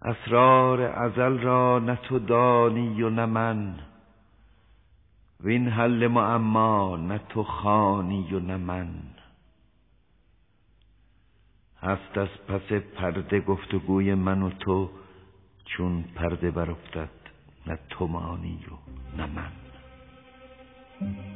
اسرار ازل را نه تو دانی و نه من، وین حل معما نه تو خوانی و نه من. هست از پس پرده گفتگوی من و تو، چون پرده برافتد نه تو مانی و نه من.